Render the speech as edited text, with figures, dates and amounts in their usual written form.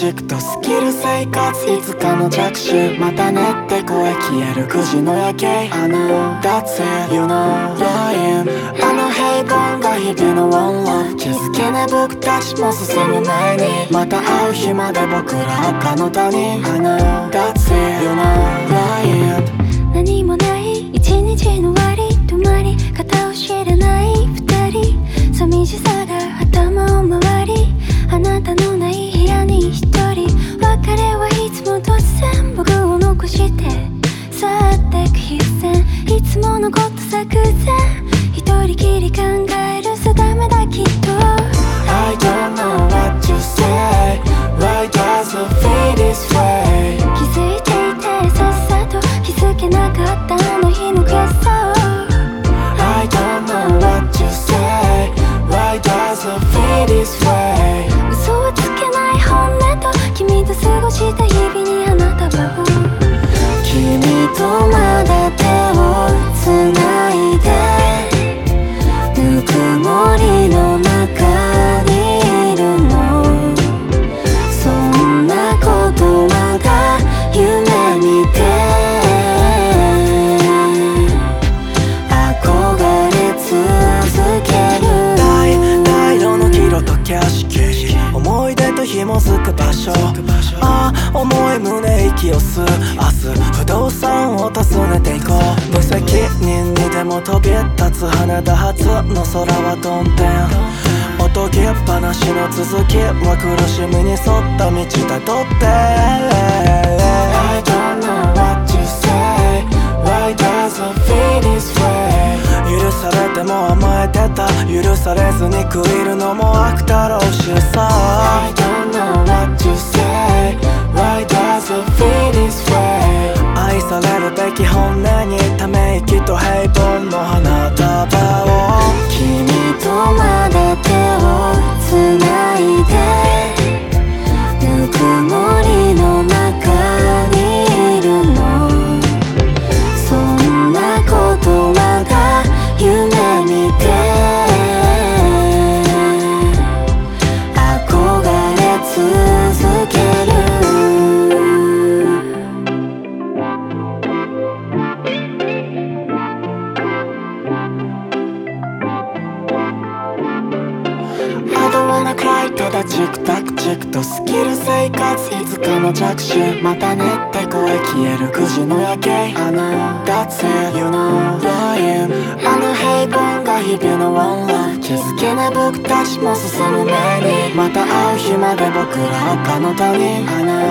チクとスキル生活いつかの着手またねって声消える9時の夜景 I know that's it you know lying あの平凡が日々の one love 気づけない僕たちも進む前にまた会う日まで僕ら赤の他人 I know that's it you know lying 何もない一日の終わり止まり方を知らない二人寂しさが頭を回りあなたのない部屋に一人別れはいつも突然僕を残して去ってく必然いつものこと作戦一人きり考える定めだきっと I don't know what you say Why does it feel this way 気づいていてさっさと気づけなかったあの日の決想 I don't know what you say Why does it feel this way 嘘はつけない本音と君と過ごした日々にあなたは君とまだ手をつないでぬくもりの中にいるのそんなことまだ夢見て憧れ続ける大色の黄色と景色思い出と紐づく場所ああ重い胸息を吸う明日不動産を訪ねていこう無責任にでも飛び立つ羽田発の空はどんでんおとぎ話の続きは苦しみに沿った道たどって I don't know what you say Why does it feel this way 許されても甘えてた許されずに食い入るのも悪だろうしさ I don't know what you say Why does it feel this way 愛されるべき本音にため息と平凡の花束を君とまだ手をつないでぬくもりの中にいるのそんなことまだ夢見て憧れ続けるただチクタクチクとスキル生活いつかの着手またねって声消える9時の夜景 I know that's it you know lying あの平凡が日々の one love 気づけない僕たちも進む前にまた会う日まで僕ら赤の他人 I know